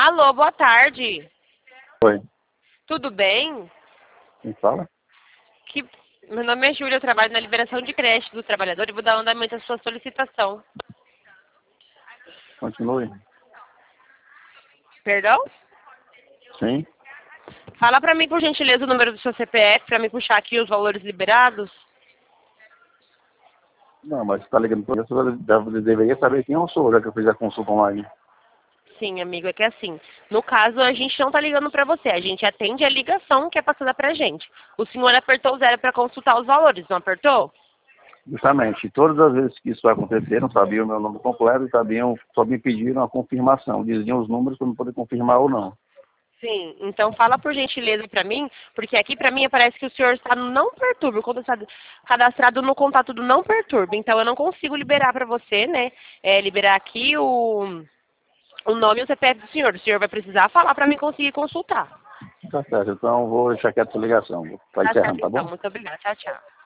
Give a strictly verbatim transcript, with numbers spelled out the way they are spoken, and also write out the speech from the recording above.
Alô, boa tarde. Oi, Tudo bem? quem fala? Que... Meu nome é Júlia, eu trabalho na liberação de crédito do trabalhador e vou dar andamento à sua solicitação. Continue. Perdão? Sim? Fala pra mim, por gentileza, o número do seu C P F pra me puxar aqui os valores liberados. Não, mas você está ligando para isso, você deve- deveria saber quem eu sou, já que eu fiz a consulta online. Sim, amigo, é que assim, no caso a gente não tá ligando pra você, a gente atende a ligação que é passada pra gente. O senhor apertou o zero pra consultar os valores, não apertou? Justamente, todas as vezes que isso aconteceu, não sabiam o meu nome completo, sabiam, só me pediram a confirmação, diziam os números para eu não poder confirmar ou não. Sim, então fala por gentileza pra mim, porque aqui pra mim parece que o senhor está no não perturbe, quando está cadastrado no contato do não perturbe, então eu não consigo liberar pra você, né, é, liberar aqui o, o nome e o C P F do senhor. O senhor vai precisar falar pra mim conseguir consultar. Tá certo, então vou deixar quieto a ligação, vou estar Tá certo encerrando, tá então, bom? muito obrigada, tchau, tchau.